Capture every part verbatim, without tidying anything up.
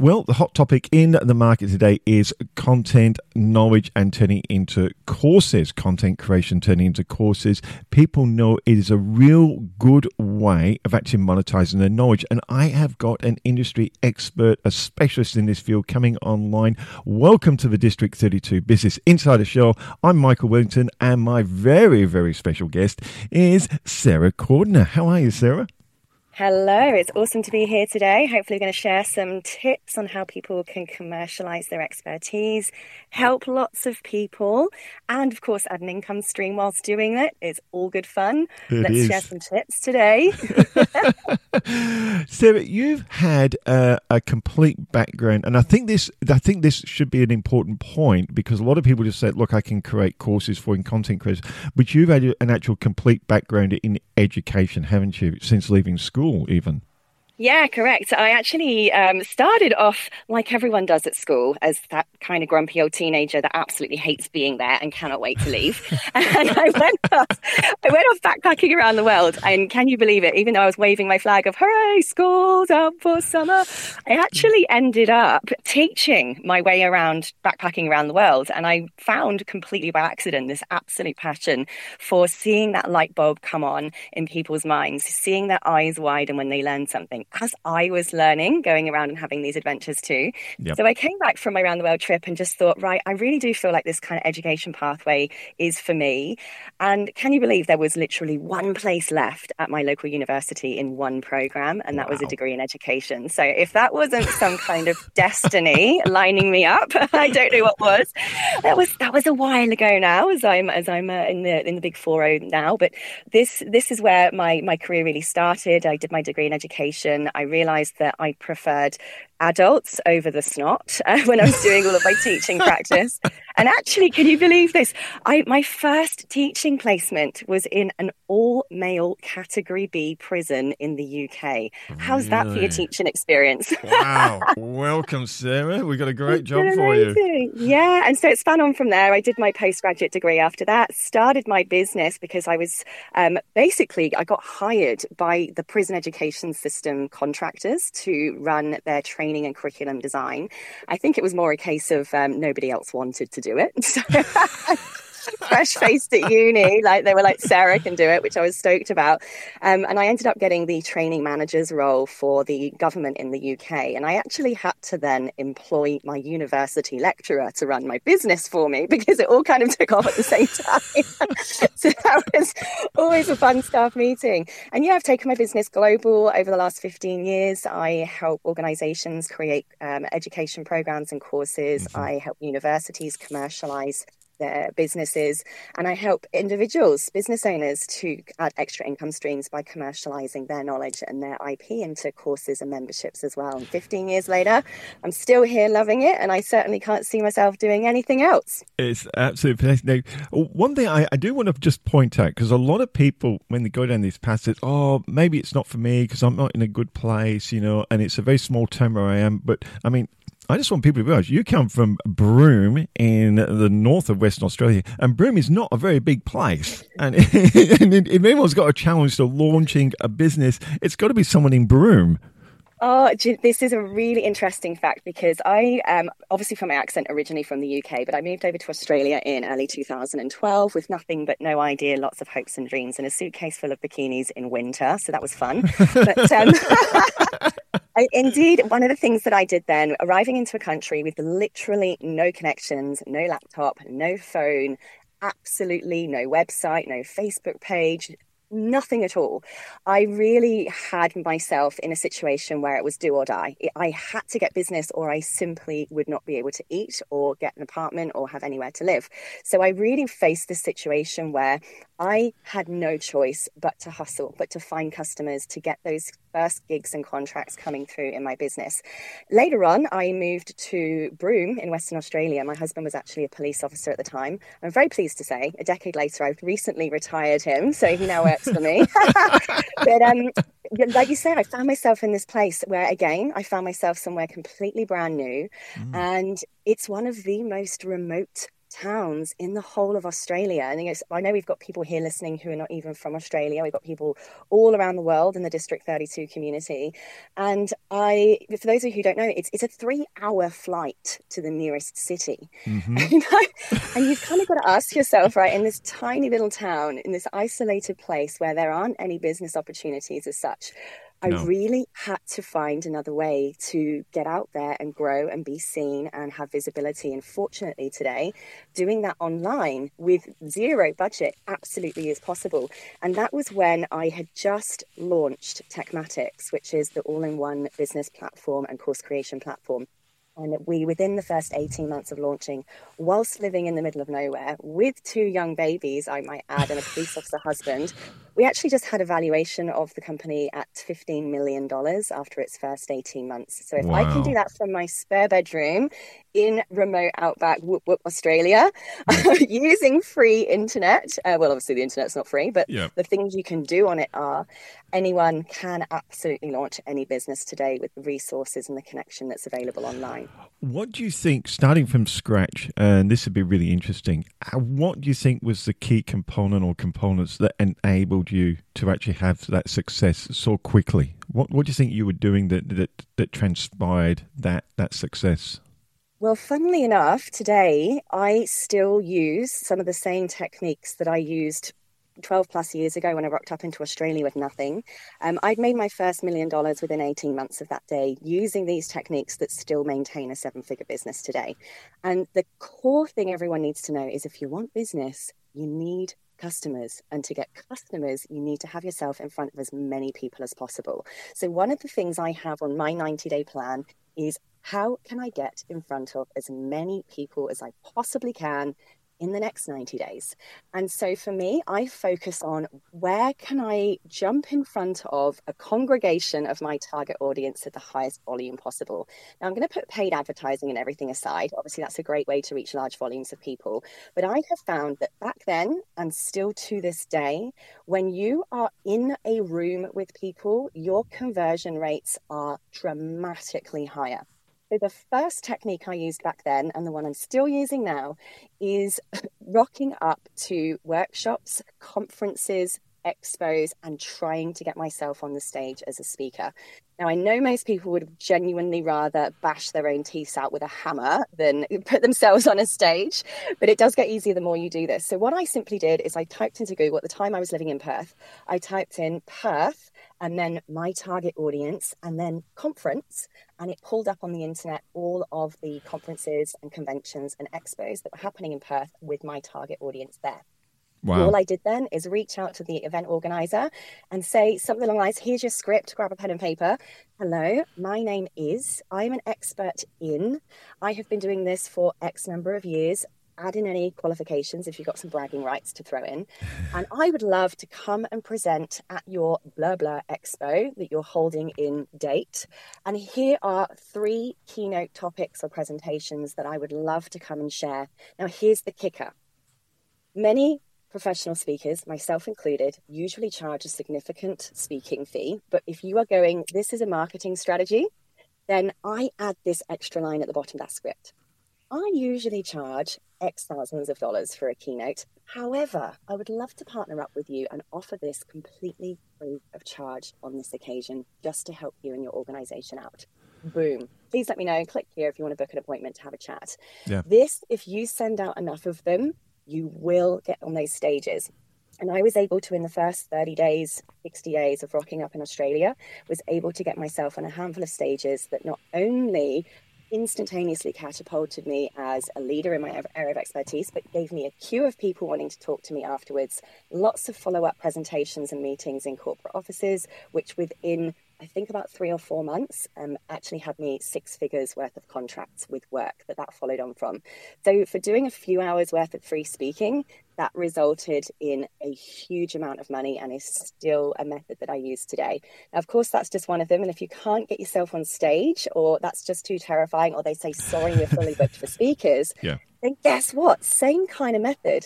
Well, the hot topic in the market today is content, knowledge, and turning into courses. Content creation turning into courses. People know it is a real good way of actually monetizing their knowledge. And I have got an industry expert, a specialist in this field coming online. Welcome to the District thirty-two Business Insider Show. I'm Michael Wellington, and my very, very special guest is Sarah Cordner. How are you, Sarah? Hello, it's awesome to be here today. Hopefully we're going to share some tips on how people can commercialize their expertise, help lots of people, and of course add an income stream whilst doing it. It's all good fun. It Let's is. share some tips today. Sarah, you've had a, a complete background, and I think this I think this should be an important point, because a lot of people just say, look, I can create courses for in content creators, but you've had an actual complete background in education, haven't you, since leaving school even? Yeah, correct. I actually um, started off like everyone does at school, as that kind of grumpy old teenager that absolutely hates being there and cannot wait to leave. And I went off, I went off backpacking around the world. And can you believe it? Even though I was waving my flag of hooray, school's out for summer, I actually ended up teaching my way around backpacking around the world. And I found completely by accident this absolute passion for seeing that light bulb come on in people's minds, seeing their eyes widen when they learn something, as I was learning, going around and having these adventures too. Yep. So I came back from my around the world trip and just thought, right, I really do feel like this kind of education pathway is for me. And can you believe there was literally one place left at my local university in one program, and that wow. was a degree in education. So if that wasn't some kind of destiny lining me up, I don't know what was. That was that was a while ago now, as I'm as I'm uh, in the in the big four oh now. But this this is where my my career really started. I did my degree in education. I realised that I preferred adults over the snot uh, when I was doing all of my teaching practice. And actually, can you believe this? I my first teaching placement was in an all-male Category B prison in the U K. How's really? that for your teaching experience? Wow. Welcome, Sarah. We've got a great job for you. Yeah, and so it span on from there. I did my postgraduate degree after that, started my business because I was um, basically, I got hired by the prison education system contractors to run their training and curriculum design. I think it was more a case of um, nobody else wanted to do it. So fresh-faced at uni, like they were like, Sarah can do it, which I was stoked about. Um, and I ended up getting the training manager's role for the government in the U K. And I actually had to then employ my university lecturer to run my business for me, because it all kind of took off at the same time. So that was always a fun staff meeting. And yeah, I've taken my business global over the last fifteen years. I help organizations create um, education programs and courses. Mm-hmm. I help universities commercialize their businesses, and I help individuals, business owners, to add extra income streams by commercializing their knowledge and their I P into courses and memberships as well. And fifteen years later, I'm still here loving it, and I certainly can't see myself doing anything else. It's absolutely fantastic. Now, one thing I, I do want to just point out, because a lot of people, when they go down these paths, say, oh, maybe it's not for me because I'm not in a good place, you know, and it's a very small town where I am. But I mean, I just want people to realize you come from Broome in the north of Western Australia, and Broome is not a very big place. And, and if anyone's got a challenge to launching a business, it's got to be someone in Broome. Oh, this is a really interesting fact, because I am obviously from my accent originally from the U K, but I moved over to Australia in early two thousand twelve with nothing but no idea, lots of hopes and dreams, and a suitcase full of bikinis in winter. So that was fun. But um, I, indeed, one of the things that I did then, arriving into a country with literally no connections, no laptop, no phone, absolutely no website, no Facebook page, nothing at all. I really had myself in a situation where it was do or die. I had to get business, or I simply would not be able to eat or get an apartment or have anywhere to live. So I really faced this situation where I had no choice but to hustle, but to find customers, to get those first gigs and contracts coming through in my business. Later on, I moved to Broome in Western Australia. My husband was actually a police officer at the time. I'm very pleased to say, a decade later, I've recently retired him, so he now works for me. But um, like you say, I found myself in this place where, again, I found myself somewhere completely brand new. Mm. And it's one of the most remote towns in the whole of Australia. And you know, I know we've got people here listening who are not even from Australia. We've got people all around the world in the District thirty-two community. And I, for those of you who don't know, it's it's a three-hour flight to the nearest city. Mm-hmm. You know? And you've kind of got to ask yourself, right, in this tiny little town, in this isolated place where there aren't any business opportunities as such, I No. really had to find another way to get out there and grow and be seen and have visibility. And fortunately today, doing that online with zero budget absolutely is possible. And that was when I had just launched Techmatics, which is the all-in-one business platform and course creation platform. And we, within the first eighteen months of launching, whilst living in the middle of nowhere with two young babies, I might add, and a police officer husband, we actually just had a valuation of the company at fifteen million dollars after its first eighteen months. So if Wow. I can do that from my spare bedroom in remote outback whoop, whoop, Australia, using free internet, uh, well, obviously the internet's not free, but Yep. the things you can do on it are, anyone can absolutely launch any business today with the resources and the connection that's available online. What do you think, starting from scratch, and this would be really interesting, uh, what do you think was the key component or components that enabled you to actually have that success so quickly? What What do you think you were doing that that, that transpired that, that success? Well, funnily enough, today I still use some of the same techniques that I used twelve plus years ago when I rocked up into Australia with nothing. Um, I'd made my first million dollars within eighteen months of that day using these techniques that still maintain a seven figure business today. And the core thing everyone needs to know is if you want business, you need customers. And to get customers, you need to have yourself in front of as many people as possible. So one of the things I have on my ninety day plan is how can I get in front of as many people as I possibly can in the next ninety days? And so for me, I focus on where can I jump in front of a congregation of my target audience at the highest volume possible. Now, I'm going to put paid advertising and everything aside. Obviously, that's a great way to reach large volumes of people. But I have found that back then, and still to this day, when you are in a room with people, your conversion rates are dramatically higher. So the first technique I used back then, and the one I'm still using now, is rocking up to workshops, conferences, expos, and trying to get myself on the stage as a speaker. Now, I know most people would genuinely rather bash their own teeth out with a hammer than put themselves on a stage, but it does get easier the more you do this. So what I simply did is I typed into Google, at the time I was living in Perth, I typed in Perth and then my target audience and then conference, and it pulled up on the internet all of the conferences and conventions and expos that were happening in Perth with my target audience there. Wow. All I did then is reach out to the event organizer and say something along the lines, here's your script, grab a pen and paper. Hello, my name is, I'm an expert in, I have been doing this for X number of years. Add in any qualifications if you've got some bragging rights to throw in. And I would love to come and present at your blah blah expo that you're holding in date. And here are three keynote topics or presentations that I would love to come and share. Now, here's the kicker. Many professional speakers, myself included, usually charge a significant speaking fee. But if you are going, this is a marketing strategy, then I add this extra line at the bottom of that script. I usually charge X thousands of dollars for a keynote. However, I would love to partner up with you and offer this completely free of charge on this occasion, just to help you and your organization out. Boom. Please let me know. Click here if you want to book an appointment to have a chat. Yeah. This, if you send out enough of them, you will get on those stages. And I was able to, in the first thirty days, sixty days of rocking up in Australia, was able to get myself on a handful of stages that not only instantaneously catapulted me as a leader in my area of expertise, but gave me a queue of people wanting to talk to me afterwards. Lots of follow-up presentations and meetings in corporate offices, which within, I think, about three or four months, um, actually had me six figures worth of contracts with work that that followed on from. So for doing a few hours worth of free speaking, that resulted in a huge amount of money and is still a method that I use today. Now, of course, that's just one of them. And if you can't get yourself on stage, or that's just too terrifying, or they say, sorry, we're fully booked for speakers, yeah. then guess what? Same kind of method.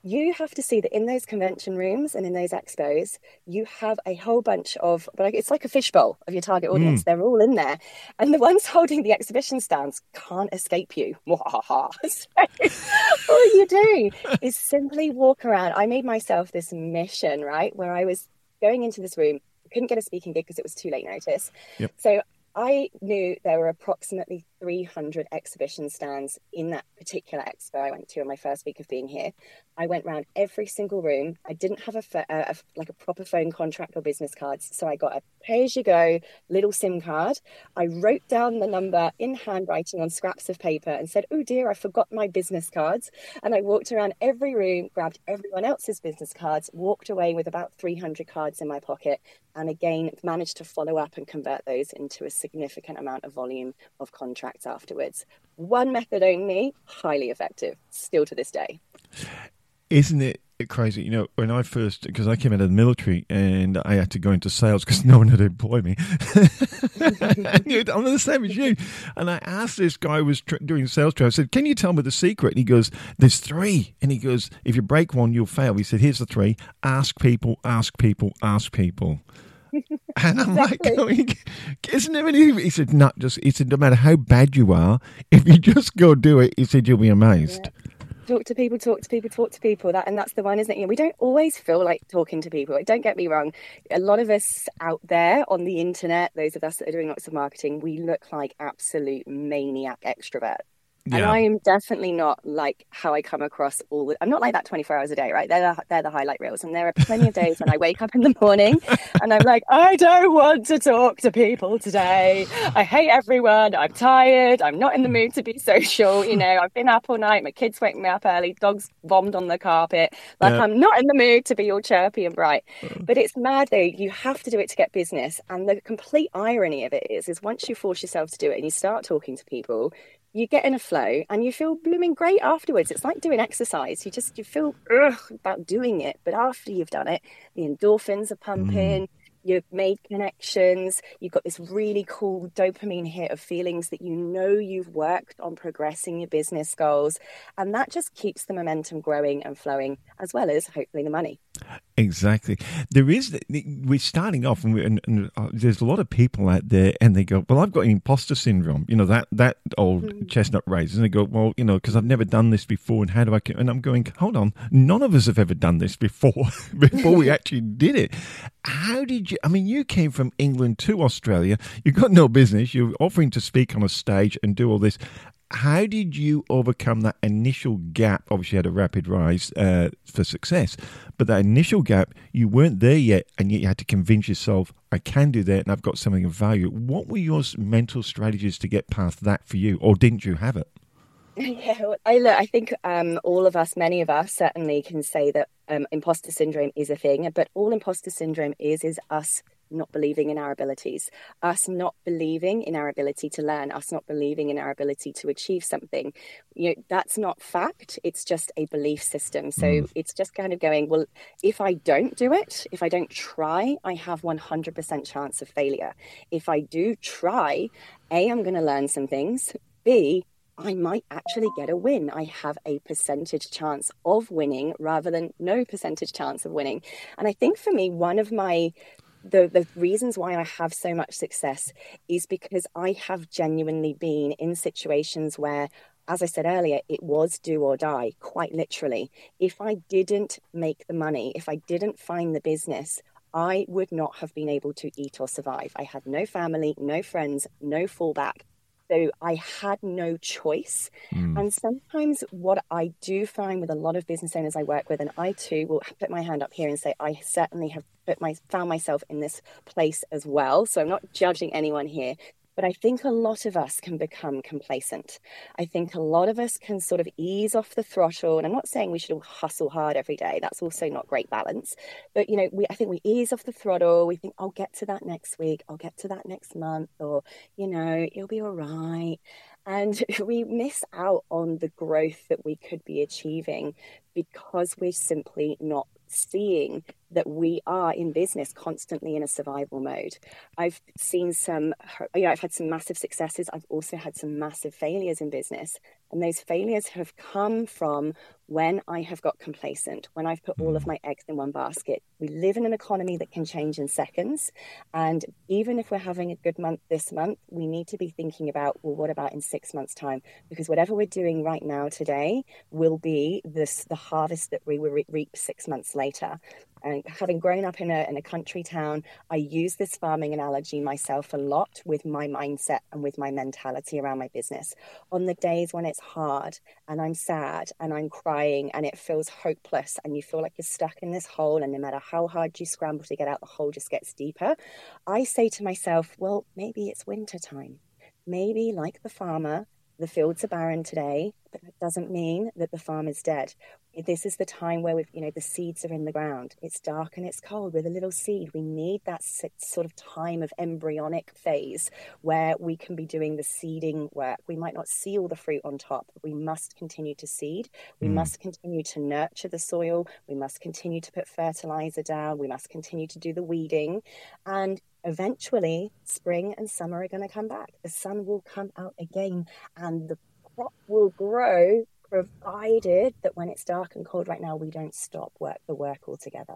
You have to see that in those convention rooms and in those expos, you have a whole bunch of, but it's like a fishbowl of your target audience. Mm. They're all in there. And the ones holding the exhibition stands can't escape you. So all you do is simply walk around. I made myself this mission, right, where I was going into this room, couldn't get a speaking gig because it was too late notice. Yep. So I knew there were approximately three hundred exhibition stands in that particular expo I went to on my first week of being here. I went around every single room. I didn't have a, a, a like a proper phone contract or business cards, so I got a pay-as-you-go little SIM card. I wrote down the number in handwriting on scraps of paper and said, "Oh dear, I forgot my business cards." And I walked around every room, grabbed everyone else's business cards, walked away with about three hundred cards in my pocket, and again managed to follow up and convert those into a significant amount of volume of contracts afterwards. One method only, highly effective, still to this day. Isn't it crazy? You know, when I first, because I came out of the military and I had to go into sales because no one had employed me. I'm the same as you. And I asked this guy who was tr- doing sales training, I said, "Can you tell me the secret?" And he goes, "There's three." And he goes, "If you break one, you'll fail." He said, "Here's the three. Ask people, ask people, ask people." And I'm exactly. like going, "Isn't there any?" He said, "Not just." He said, "No matter how bad you are, if you just go do it," he said, "you'll be amazed." Yeah. Talk to people, talk to people, talk to people. That and that's the one, isn't it? You know, we don't always feel like talking to people. Don't get me wrong. A lot of us out there on the internet, those of us that are doing lots of marketing, we look like absolute maniac extroverts. Yeah. And I am definitely not like how I come across all the, I'm not like that twenty-four hours a day, right? They're the, they're the highlight reels. And there are plenty of days when I wake up in the morning and I'm like, I don't want to talk to people today. I hate everyone. I'm tired. I'm not in the mood to be social. You know, I've been up all night. My kids wake me up early. Dogs vommed on the carpet. Like yeah. I'm not in the mood to be all chirpy and bright. But it's mad though. You have to do it to get business. And the complete irony of it is, is once you force yourself to do it and you start talking to people, you get in a flow and you feel blooming great afterwards. It's like doing exercise. You just, you feel ugh, about doing it. But after you've done it, the endorphins are pumping. Mm. You've made connections. You've got this really cool dopamine hit of feelings that you know you've worked on progressing your business goals. And that just keeps the momentum growing and flowing, as well as hopefully the money. Exactly. There is, we're starting off and, we, and, and uh, there's a lot of people out there and they go, "Well, I've got imposter syndrome." You know, that, that old mm. chestnut raises. And they go, "Well, you know, because I've never done this before and how do I," and I'm going, hold on, none of us have ever done this before, before we actually did it. How did you, I mean, you came from England to Australia. You've got no business. You're offering to speak on a stage and do all this. How did you overcome that initial gap? Obviously, you had a rapid rise uh, for success, but that initial gap, you weren't there yet, and yet you had to convince yourself, "I can do that, and I've got something of value." What were your mental strategies to get past that for you, or didn't you have it? Yeah, well, I look. I think um, all of us, many of us, certainly can say that um, imposter syndrome is a thing. But all imposter syndrome is is us not believing in our abilities, us not believing in our ability to learn, us not believing in our ability to achieve something. You know, that's not fact. It's just a belief system. So mm. it's just kind of going, well, if I don't do it, if I don't try, I have one hundred percent chance of failure. If I do try, A, I'm going to learn some things. B, I might actually get a win. I have a percentage chance of winning rather than no percentage chance of winning. And I think for me, one of my The, the reasons why I have so much success is because I have genuinely been in situations where, as I said earlier, it was do or die, quite literally. If I didn't make the money, if I didn't find the business, I would not have been able to eat or survive. I had no family, no friends, no fallback. So I had no choice. Mm. And sometimes what I do find with a lot of business owners I work with, and I too will put my hand up here and say, I certainly have put my, found myself in this place as well. So I'm not judging anyone here. But I think a lot of us can become complacent. I think a lot of us can sort of ease off the throttle. And I'm not saying we should all hustle hard every day. That's also not great balance. But, you know, we I think we ease off the throttle. We think, I'll get to that next week. I'll get to that next month. Or, you know, it'll be all right. And we miss out on the growth that we could be achieving because we're simply not seeing that we are in business constantly in a survival mode. I've seen some, you know, I've had some massive successes. I've also had some massive failures in business. And those failures have come from when I have got complacent, when I've put all of my eggs in one basket. We live in an economy that can change in seconds. And even if we're having a good month this month, we need to be thinking about, well, what about in six months' time? Because whatever we're doing right now today will be this, the harvest that we will re- reap six months later. And having grown up in a in a country town, I use this farming analogy myself a lot with my mindset and with my mentality around my business. On the days when it's hard and I'm sad and I'm crying and it feels hopeless and you feel like you're stuck in this hole, and no matter how hard you scramble to get out, the hole just gets deeper, I say to myself, well, maybe it's winter time. Maybe, like the farmer, the fields are barren today, but that doesn't mean that the farm is dead. This is the time where we've, you know, the seeds are in the ground. It's dark and it's cold. We're the little seed. We need that sort of time of embryonic phase where we can be doing the seeding work. We might not see all the fruit on top, but we must continue to seed. We mm. must continue to nurture the soil. We must continue to put fertilizer down. We must continue to do the weeding. And eventually, spring and summer are going to come back. The sun will come out again and the crop will grow, provided that when it's dark and cold right now, we don't stop work the work altogether.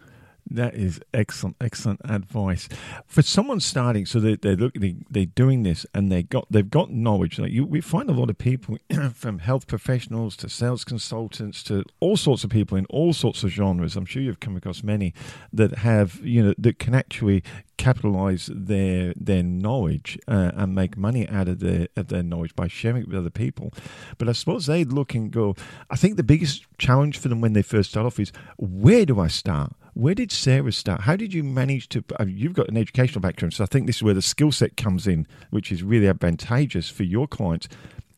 That is excellent, excellent advice for someone starting. So they, they're looking, they're doing this, and they got they've got knowledge. Like you, we find a lot of people, from health professionals to sales consultants to all sorts of people in all sorts of genres. I'm sure you've come across many that have, you know, that can actually capitalize their their knowledge uh, and make money out of their of their knowledge by sharing it with other people. But I suppose they look and go, I think the biggest challenge for them when they first start off is, where do I start? Where did Sarah start? How did you manage to, I mean, you've got an educational background, so I think this is where the skill set comes in, which is really advantageous for your clients.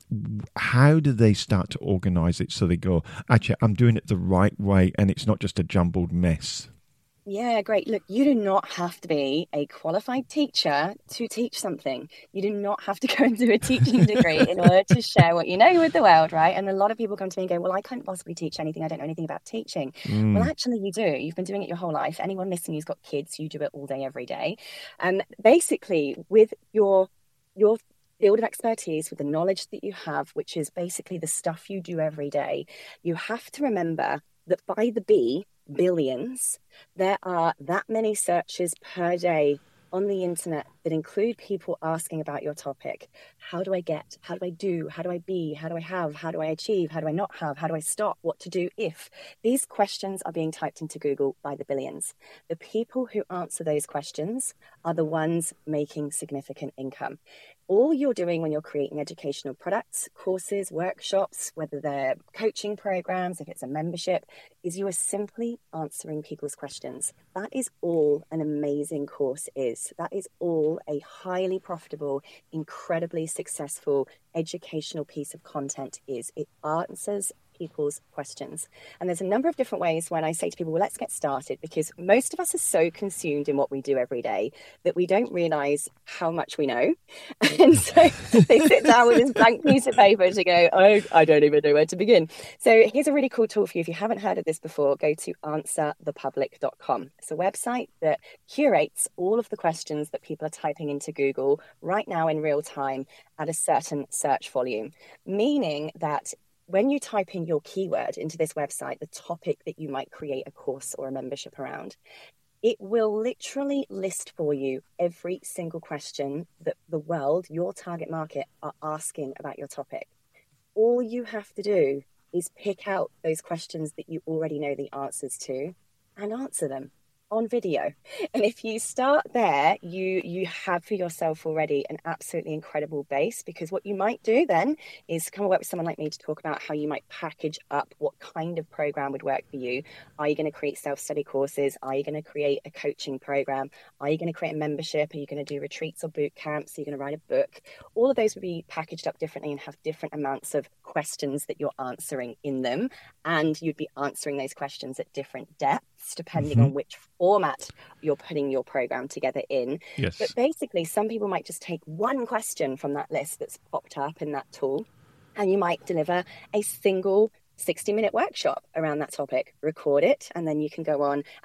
How do they start to organize it so they go, actually, I'm doing it the right way and it's not just a jumbled mess? Yeah, great. Look, you do not have to be a qualified teacher to teach something. You do not have to go and do a teaching degree in order to share what you know with the world, right? And a lot of people come to me and go, well, I can't possibly teach anything. I don't know anything about teaching. Mm. Well, actually, you do. You've been doing it your whole life. Anyone listening who's got kids, you do it all day, every day. And basically, with your your field of expertise, with the knowledge that you have, which is basically the stuff you do every day, you have to remember that by the B, billions, there are that many searches per day on the internet that include people asking about your topic. How do I get? How do I do? How do I be? How do I have? How do I achieve? How do I not have? How do I stop? What to do if? These questions are being typed into Google by the billions. The people who answer those questions are the ones making significant income. All you're doing when you're creating educational products, courses, workshops, whether they're coaching programs, if it's a membership, is you are simply answering people's questions. That is all an amazing course is. That is all a highly profitable, incredibly successful educational piece of content is. It answers people's questions. And there's a number of different ways when I say to people, well, let's get started, because most of us are so consumed in what we do every day that we don't realize how much we know. And so they sit down with this blank piece of paper to go, oh, I don't even know where to begin. So here's a really cool tool for you. If you haven't heard of this before, go to answer the public dot com. It's a website that curates all of the questions that people are typing into Google right now in real time at a certain search volume, meaning that when you type in your keyword into this website, the topic that you might create a course or a membership around, it will literally list for you every single question that the world, your target market, are asking about your topic. All you have to do is pick out those questions that you already know the answers to and answer them on video. And if you start there, you you have for yourself already an absolutely incredible base, because what you might do then is come and work with someone like me to talk about how you might package up what kind of program would work for you. Are you going to create self-study courses? Are you going to create a coaching program? Are you going to create a membership? Are you going to do retreats or boot camps? Are you going to write a book? All of those would be packaged up differently and have different amounts of questions that you're answering in them. And you'd be answering those questions at different depths, depending mm-hmm. on which format you're putting your program together in. Yes. But basically, some people might just take one question from that list that's popped up in that tool, and you might deliver a single sixty minute workshop around that topic, record it, and then you can go on and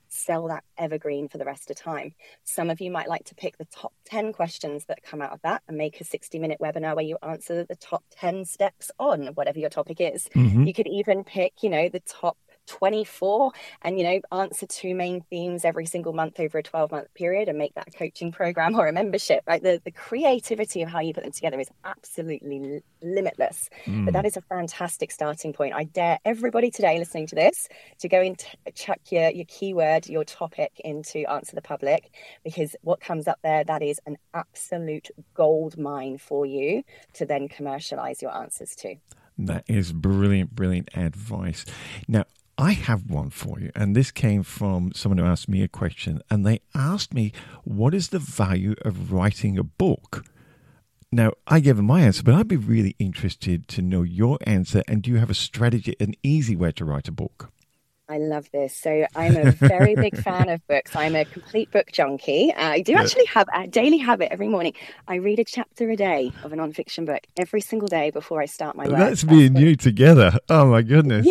sell that evergreen for the rest of time. Some of you might like to pick the top ten questions that come out of that and make a sixty minute webinar where you answer the top ten steps on whatever your topic is. Mm-hmm. You could even pick, you know, the top twenty-four and, you know, answer two main themes every single month over a twelve month period and make that a coaching program or a membership. Right? The, the creativity of how you put them together is absolutely limitless. Mm. But that is a fantastic starting point. I dare everybody today listening to this to go and t- chuck your, your keyword, your topic into Answer the Public, because what comes up there, that is an absolute gold mine for you to then commercialize your answers to. That is brilliant, brilliant advice. Now, I have one for you, and this came from someone who asked me a question, and they asked me, what is the value of writing a book? Now, I gave them my answer, but I'd be really interested to know your answer, and do you have a strategy, an easy way to write a book? I love this. So I'm a very big fan of books. I'm a complete book junkie. Uh, I do actually have a daily habit every morning. I read a chapter a day of a nonfiction book every single day before I start my work. That's me and you together. Oh, my goodness.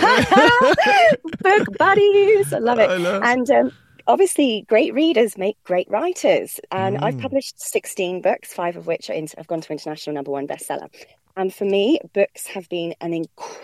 Yeah. Book buddies. I love it. I love- and um, obviously, great readers make great writers. And mm. I've published sixteen books, five of which are in, have gone to international number one bestseller. And for me, books have been an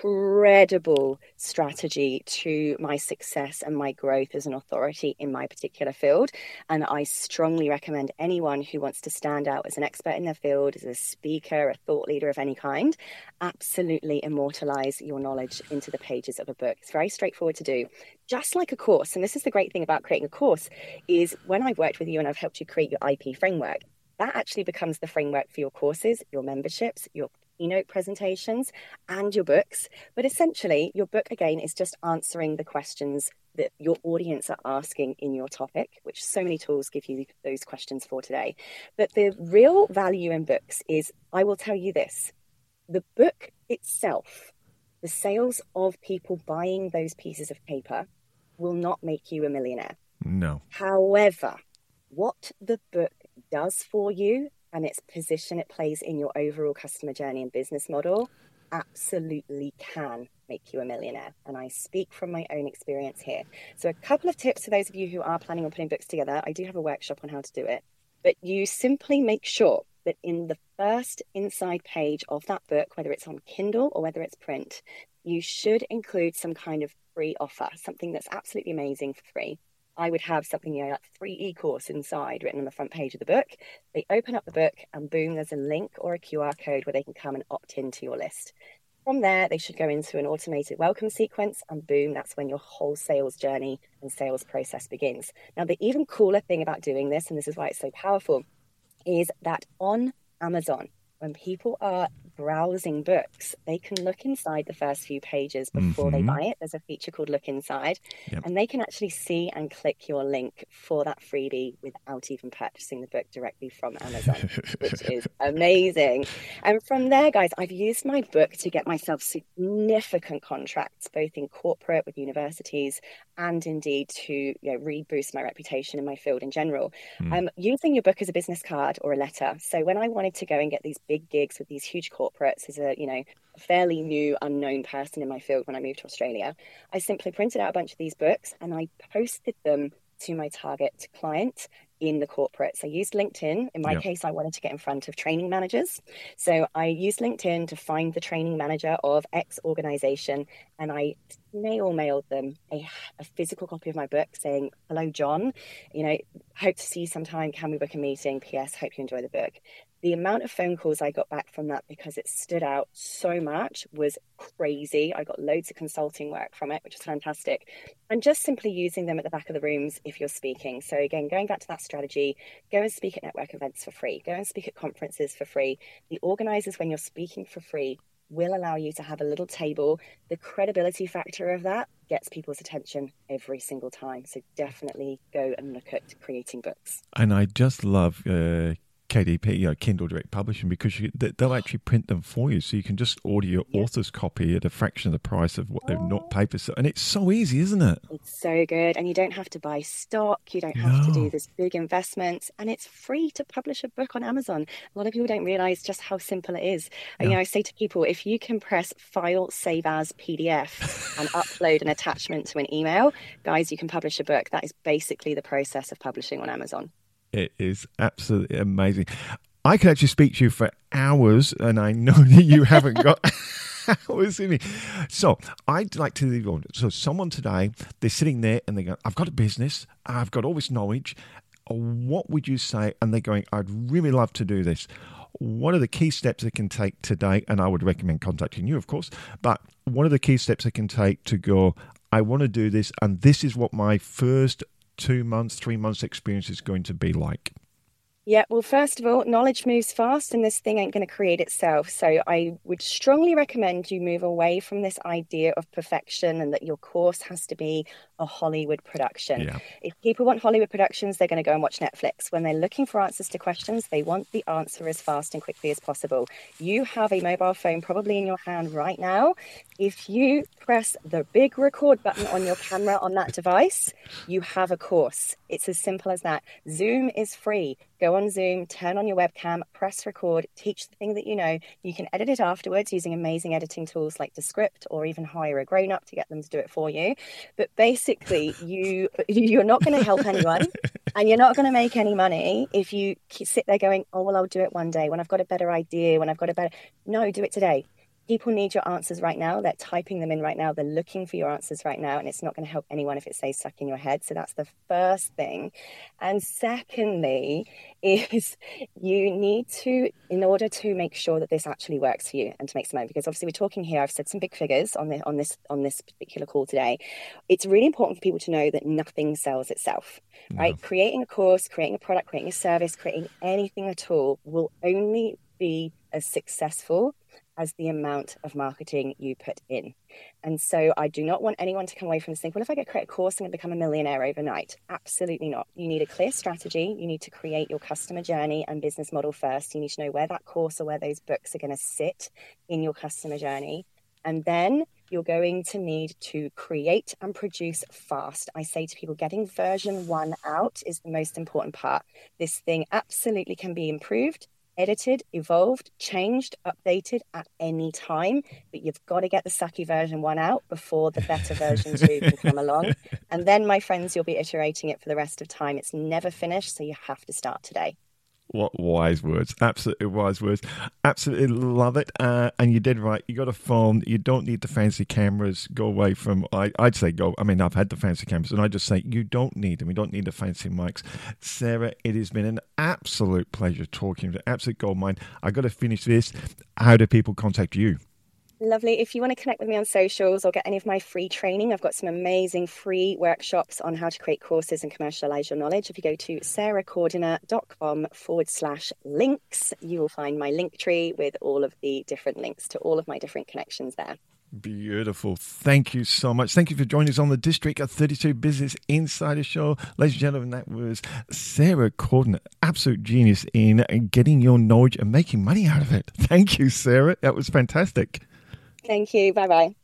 incredible strategy to my success and my growth as an authority in my particular field. And I strongly recommend anyone who wants to stand out as an expert in their field, as a speaker, a thought leader of any kind, absolutely immortalize your knowledge into the pages of a book. It's very straightforward to do, just like a course. And this is the great thing about creating a course, is when I've worked with you and I've helped you create your I P framework, that actually becomes the framework for your courses, your memberships, your keynote presentations, and your books. But essentially, your book, again, is just answering the questions that your audience are asking in your topic, which so many tools give you those questions for today. But the real value in books is, I will tell you this, the book itself, the sales of people buying those pieces of paper will not make you a millionaire. No. However, what the book does for you and its position it plays in your overall customer journey and business model absolutely can make you a millionaire. And I speak from my own experience here. So a couple of tips for those of you who are planning on putting books together. I do have a workshop on how to do it, but you simply make sure that in the first inside page of that book, whether it's on Kindle or whether it's print, you should include some kind of free offer, something that's absolutely amazing for free. I would have something, you know, like free e-course inside written on the front page of the book. They open up the book and boom, there's a link or a Q R code where they can come and opt into your list. From there, they should go into an automated welcome sequence and boom, that's when your whole sales journey and sales process begins. Now, the even cooler thing about doing this, and this is why it's so powerful, is that on Amazon, when people are browsing books, they can look inside the first few pages before mm-hmm. they buy it. There's a feature called Look Inside, yep. and they can actually see and click your link for that freebie without even purchasing the book directly from Amazon, which is amazing. And from there, guys, I've used my book to get myself significant contracts, both in corporate with universities and indeed to, you know, reboost my reputation in my field in general. Mm. Um, using your book as a business card or a letter. So when I wanted to go and get these big gigs with these huge corporates as a, you know, fairly new, unknown person in my field when I moved to Australia, I simply printed out a bunch of these books and I posted them to my target client in the corporates. I used LinkedIn. In my yep. case, I wanted to get in front of training managers. So I used LinkedIn to find the training manager of X organization, and I snail mailed them a, a physical copy of my book saying, hello, John, you know, hope to see you sometime. Can we book a meeting? P S Hope you enjoy the book. The amount of phone calls I got back from that, because it stood out so much, was crazy. I got loads of consulting work from it, which was fantastic. And just simply using them at the back of the rooms if you're speaking. So again, going back to that strategy, go and speak at network events for free. Go and speak at conferences for free. The organizers, when you're speaking for free, will allow you to have a little table. The credibility factor of that gets people's attention every single time. So definitely go and look at creating books. And I just love... Uh... K D P, you know, Kindle Direct Publishing, because you, they'll actually print them for you, so you can just order your yeah. author's copy at a fraction of the price of what oh. they've not paper. And it's so easy, isn't it? It's so good, and you don't have to buy stock. You don't have no. to do this big investment, and it's free to publish a book on Amazon. A lot of people don't realize just how simple it is. Yeah. You know, I say to people, if you can press File, Save As, P D F, and upload an attachment to an email, guys, you can publish a book. That is basically the process of publishing on Amazon. It is absolutely amazing. I could actually speak to you for hours, and I know that you haven't got hours in me. So I'd like to leave on. So someone today, they're sitting there and they go, I've got a business, I've got all this knowledge. What would you say? And they're going, I'd really love to do this. What are the key steps they can take today? And I would recommend contacting you, of course. But what are the key steps they can take to go, I want to do this, and this is what my first two months, three months experience is going to be like? Yeah, well, first of all, knowledge moves fast and this thing ain't going to create itself. So I would strongly recommend you move away from this idea of perfection and that your course has to be a Hollywood production. Yeah. If people want Hollywood productions, they're going to go and watch Netflix. When they're looking for answers to questions, they want the answer as fast and quickly as possible. You have a mobile phone probably in your hand right now. If you press the big record button on your camera on that device, you have a course. It's as simple as that. Zoom is free. Go on Zoom, turn on your webcam, press record, teach the thing that you know. You can edit it afterwards using amazing editing tools like Descript, or even hire a grown-up to get them to do it for you. But basically, you, you're not going to help anyone and you're not going to make any money if you sit there going, oh, well, I'll do it one day when I've got a better idea, when I've got a better... No, do it today. People need your answers right now. They're typing them in right now. They're looking for your answers right now. And it's not going to help anyone if it stays stuck in your head. So that's the first thing. And secondly, is you need to, in order to make sure that this actually works for you and to make some money, because obviously we're talking here, I've said some big figures on the, on this on this particular call today. It's really important for people to know that nothing sells itself, no. right? Creating a course, creating a product, creating a service, creating anything at all will only be as successful as the amount of marketing you put in. And so I do not want anyone to come away from this thinking, well, if I get create a course, I'm going to become a millionaire overnight. Absolutely not. You need a clear strategy. You need to create your customer journey and business model first. You need to know where that course or where those books are going to sit in your customer journey. And then you're going to need to create and produce fast. I say to people, getting version one out is the most important part. This thing absolutely can be improved, edited, evolved, changed, updated at any time, but you've got to get the sucky version one out before the better version two can come along. And then, my friends, you'll be iterating it for the rest of time. It's never finished, so you have to start today. What wise words. Absolutely wise words. Absolutely love it. Uh, and you did right. You got a phone. You don't need the fancy cameras. Go away from, I, I'd say go. I mean, I've had the fancy cameras, and I just say you don't need them. You don't need the fancy mics. Sarah, it has been an absolute pleasure talking to you. Absolute goldmine. I got to finish this. How do people contact you? Lovely. If you want to connect with me on socials or get any of my free training, I've got some amazing free workshops on how to create courses and commercialize your knowledge. If you go to sarahcordiner.com forward slash links, you will find my link tree with all of the different links to all of my different connections there. Beautiful. Thank you so much. Thank you for joining us on the District of thirty-two Business Insider Show. Ladies and gentlemen, that was Sarah Cordiner, absolute genius in getting your knowledge and making money out of it. Thank you, Sarah. That was fantastic. Thank you. Bye-bye.